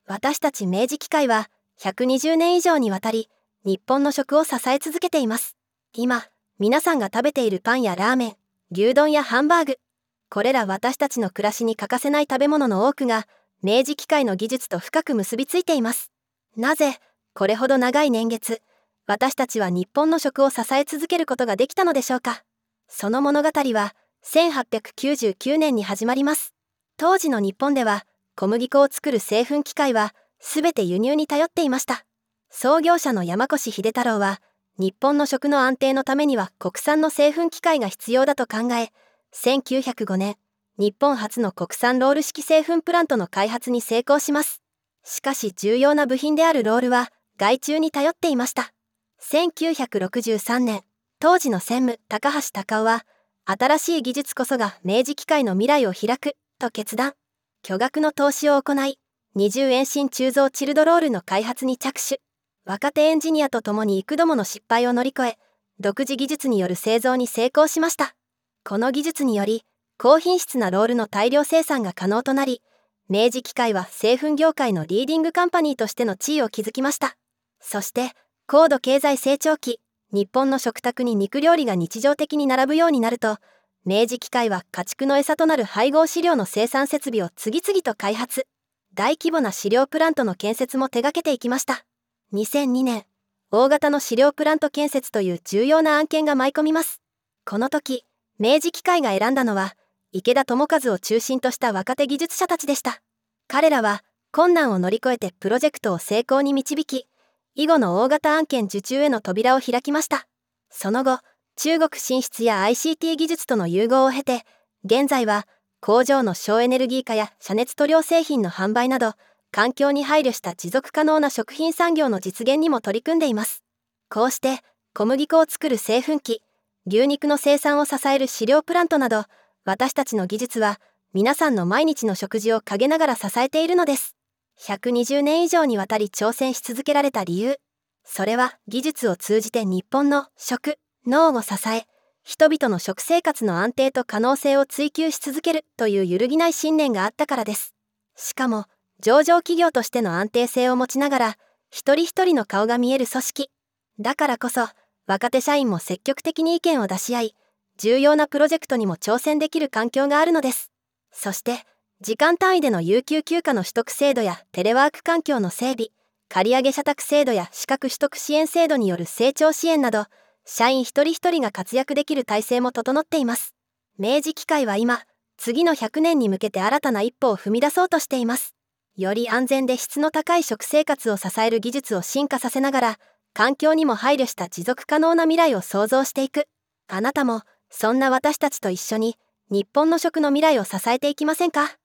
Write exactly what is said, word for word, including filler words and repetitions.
私たち明治機械はひゃくにじゅうねん以上にわたり日本の食を支え続けています。今、皆さんが食べているパンやラーメン、牛丼やハンバーグ、これら私たちの暮らしに欠かせない食べ物の多くが明治機械の技術と深く結びついています。なぜ、これほど長い年月、私たちは日本の食を支え続けることができたのでしょうか。その物語はせんはっぴゃくきゅうじゅうきゅうねんに始まります。当時の日本では小麦粉を作る製粉機械はすべて輸入に頼っていました。創業者の山越秀太郎は日本の食の安定のためには国産の製粉機械が必要だと考え、せんきゅうひゃくごねん、日本初の国産ロール式製粉プラントの開発に成功します。しかし重要な部品であるロールは外注に頼っていました。せんきゅうひゃくろくじゅうさんねん、当時の専務高橋隆夫は新しい技術こそが明治機械の未来を開くと決断。巨額の投資を行い、二重遠心鋳造チルドロールの開発に着手。若手エンジニアと共に幾度もの失敗を乗り越え、独自技術による製造に成功しました。この技術により、高品質なロールの大量生産が可能となり、明治機械は製粉業界のリーディングカンパニーとしての地位を築きました。そして、高度経済成長期、日本の食卓に肉料理が日常的に並ぶようになると、明治機械は家畜の餌となる配合飼料の生産設備を次々と開発。大規模な飼料プラントの建設も手掛けていきました。にせんにねん、大型の飼料プラント建設という重要な案件が舞い込みます。この時、明治機械が選んだのは、池田智和を中心とした若手技術者たちでした。彼らは困難を乗り越えてプロジェクトを成功に導き、以後の大型案件受注への扉を開きました。その後、中国進出や アイシーティー 技術との融合を経て、現在は工場の省エネルギー化や遮熱塗料製品の販売など、環境に配慮した持続可能な食品産業の実現にも取り組んでいます。こうして小麦粉を作る製粉機、牛肉の生産を支える飼料プラントなど、私たちの技術は皆さんの毎日の食事を陰ながら支えているのです。ひゃくにじゅうねん以上にわたり挑戦し続けられた理由、それは技術を通じて日本の食、農を支え、人々の食生活の安定と可能性を追求し続けるという揺るぎない信念があったからです。しかも、上場企業としての安定性を持ちながら、一人一人の顔が見える組織。だからこそ、若手社員も積極的に意見を出し合い、重要なプロジェクトにも挑戦できる環境があるのです。そして、時間単位での有給休暇の取得制度やテレワーク環境の整備、借上社宅制度や資格取得支援制度による成長支援など、社員一人一人が活躍できる体制も整っています。明治機械は今、次のひゃくねんに向けて新たな一歩を踏み出そうとしています。より安全で質の高い食生活を支える技術を進化させながら、環境にも配慮した持続可能な未来を創造していく。あなたも、そんな私たちと一緒に、日本の食の未来を支えていきませんか？